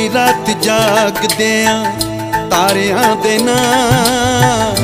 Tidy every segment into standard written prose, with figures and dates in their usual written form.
रात जागदे तारियां दे नाल,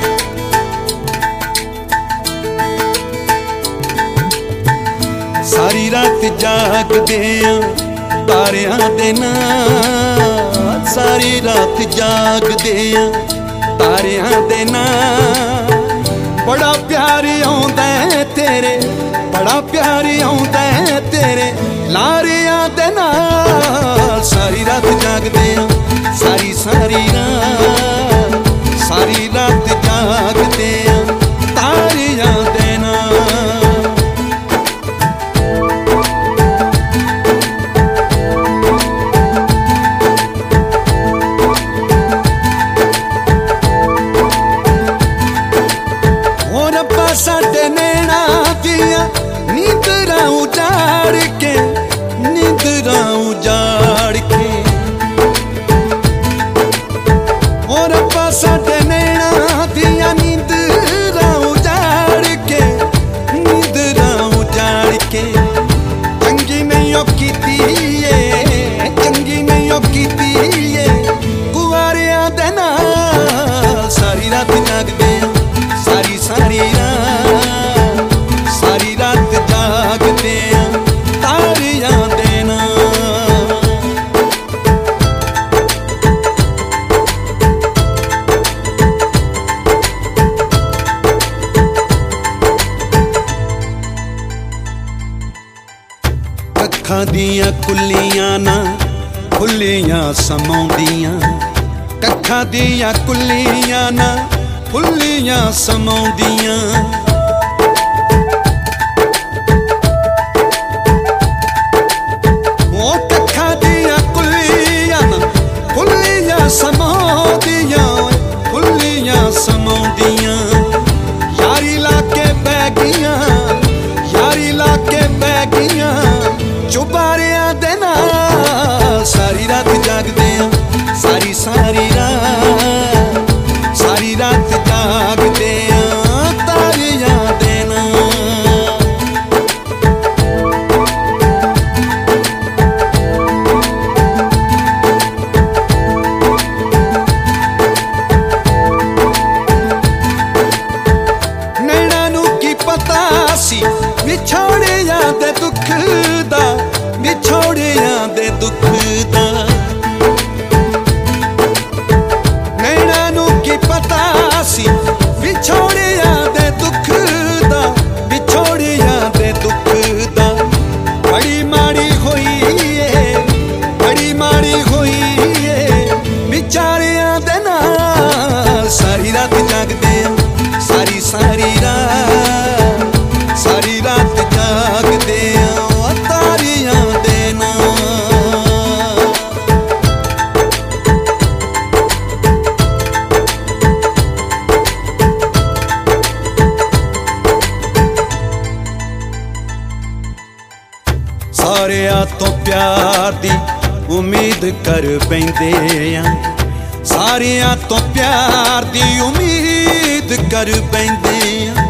सारी रात जागदे तारियां दे नाल, सारी रात जागदे तारियां दे नाल। बड़ा प्यार आउंदा है तेरे, बड़ा प्यार आउंदा है तेरे लारियां दे नाल। सारी रात जागदे सारी सारी रात, सारी रात जागदे तारियां दे नाल। साडे नैना दिया नींदरां उजाड़ के, नींदरां उजाड़ के, और अब्बा साडे नैना दिया नींदरां उजाड़ के, नींदरां उजाड़ के। चंगी नहीं ओ कीती है, चंगी नहीं ओ कीती है कुआरियां दे नाल। सारी रात जागदे सारी सारी रात, सारी रात जागदे तारियां दे नाल। कक्खां दियां कुल्लियां ना फुल्लियां समाउंदियां, कक्खां दियां कुल्लियां ना फुल्लियां समाउंदियां। ओ कक्खां दियां कुल्लियां ना फुल्लियां समाउंदियां, फुल्लियां समाउंदियां। यारी लाके बह गईयां, यारी लाके बह गईयां चुबारियां दे नाल। सारी रात जागदे सारी सारी रात, सारी रात जागदे तारियां दे नाल। नैना नू की पता सी विछोड़ियां दे दुख दा, विछोड़ियां दे दुख दा। विछोड़ियां दे दुख दा, विछोड़ियां दे दुख दा। बड़ी माड़ी होई है, बड़ी माड़ी होई है बिचारियां दे नाल। सारी रात जागदे सारी सारी रात, सारी रात जागदे तारियां दे नाल। सारियां तो प्यार दी उम्मीद कर बैंदे आ, सारियां तो प्यार दी उम्मीद कर बैंदे आ।